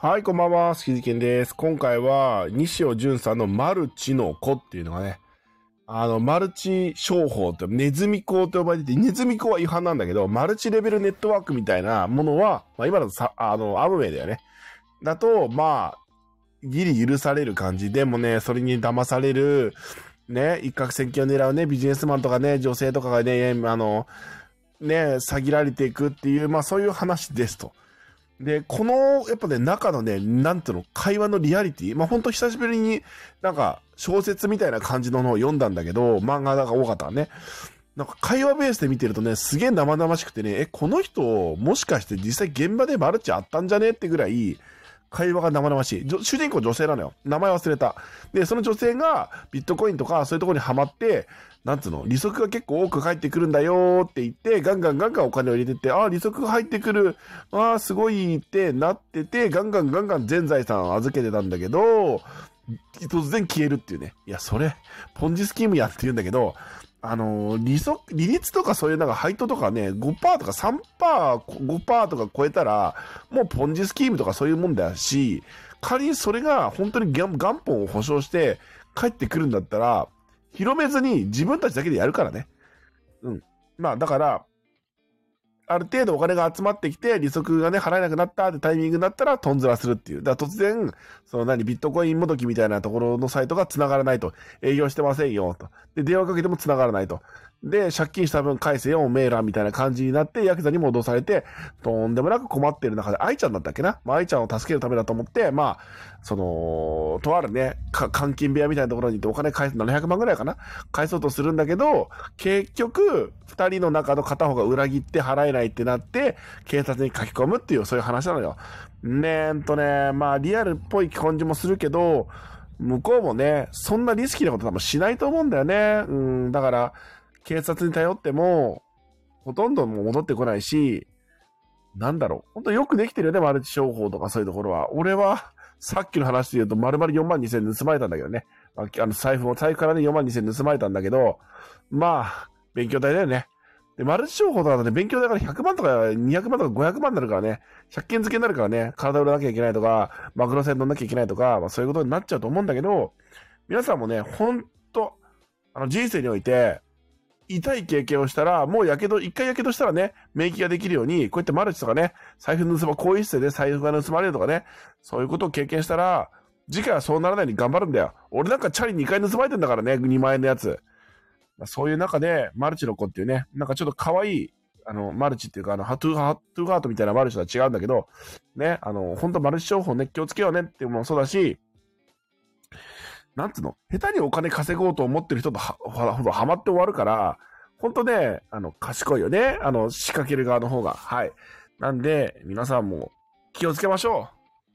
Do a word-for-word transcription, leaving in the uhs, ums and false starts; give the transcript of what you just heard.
はい、こんばんは、しきじけんです。今回は、西尾淳さんのマルチの子っていうのがね、あの、マルチ商法って、ネズミ講と呼ばれてて、ネズミ講は違反なんだけど、マルチレベルネットワークみたいなものは、まあ今のさ、あの、アムウェイだよね。だと、まあ、ギリ許される感じ。でもね、それに騙される、ね、一攫千金を狙うね、ビジネスマンとかね、女性とかがね、あの、ね、詐欺られていくっていう、まあそういう話ですと。で、この、やっぱね、中のね、なんていうの、会話のリアリティ。まあ、ほんと久しぶりになんか小説みたいな感じののを読んだんだけど、漫画が多かったわね。なんか会話ベースで見てるとね、すげえ生々しくてね、え、この人、もしかして実際現場でマルチあったんじゃねってぐらい、会話が生々しい。主人公女性なのよ。名前忘れた。で、その女性がビットコインとかそういうところにハマって、なんつうの、利息が結構多く返ってくるんだよって言って、ガンガンガンガンお金を入れてって、ああ、利息が入ってくる。ああ、すごいってなってて、ガンガンガンガン全財産を預けてたんだけど、突然消えるっていうね。いや、それ、ポンジスキームやって言うんだけど、あのー、利息、利率とかそういうなんか配当とかね、ごパーセントとかさんパーセント、ごパーセントとか超えたら、もうポンジスキームとかそういうもんだし、仮にそれが本当に元本を保証して帰ってくるんだったら、広めずに自分たちだけでやるからね。うん。まあだから、ある程度お金が集まってきて、利息がね、払えなくなったってタイミングになったら、トンズラするっていう。だから突然、その何、ビットコインもどきみたいなところのサイトが繋がらないと。営業してませんよ、と。で、電話かけても繋がらないと。で、借金した分返せよ、メーラーみたいな感じになって、ヤクザにも脅されて、とんでもなく困ってる中で、愛ちゃんだったっけな、まあ、愛ちゃんを助けるためだと思って、まあ、その、とあるね、か、監禁部屋みたいなところに行ってお金返す、ななひゃくまんぐらいかな返そうとするんだけど、結局、二人の中の片方が裏切って払えないってなって、警察に書き込むっていう、そういう話なのよ。ねえんとね、まあ、リアルっぽい感じもするけど、向こうもね、そんなリスキーなこと多分しないと思うんだよね。うん、だから、警察に頼っても、ほとんどもう戻ってこないし、なんだろう。本当よくできてるよね、マルチ商法とかそういうところは。俺は、さっきの話で言うと、丸々よんまんにせん盗まれたんだけどね。あの、財布も、財布からね、よんまんにせん盗まれたんだけど、まあ、勉強代だよね。で、マルチ商法とかだとね、勉強代からひゃくまんとかにひゃくまんとかごひゃくまんになるからね、借金付けになるからね、体売らなきゃいけないとか、マグロ船乗んなきゃいけないとか、まあそういうことになっちゃうと思うんだけど、皆さんもね、ほんと、あの、人生において、痛い経験をしたら、もうやけど、一回やけどしたらね、免疫ができるように、こうやってマルチとかね、財布盗ま、更衣室で財布が盗まれるとかね、そういうことを経験したら、次回はそうならないように頑張るんだよ。俺なんかチャリにかい盗まれてんだからね、にまん円のやつ。そういう中で、マルチの子っていうね、なんかちょっと可愛い、あの、マルチっていうか、あの、ハトゥーハトゥーハートみたいなマルチとは違うんだけど、ね、あの、ほんとマルチ商法ね、気をつけようねっていうのもそうだし、なんつうの、下手にお金稼ごうと思ってる人とは、ほら、はまって終わるから、ほんとね、あの、賢いよね。あの、仕掛ける側の方が。はい。なんで、皆さんも気をつけましょう。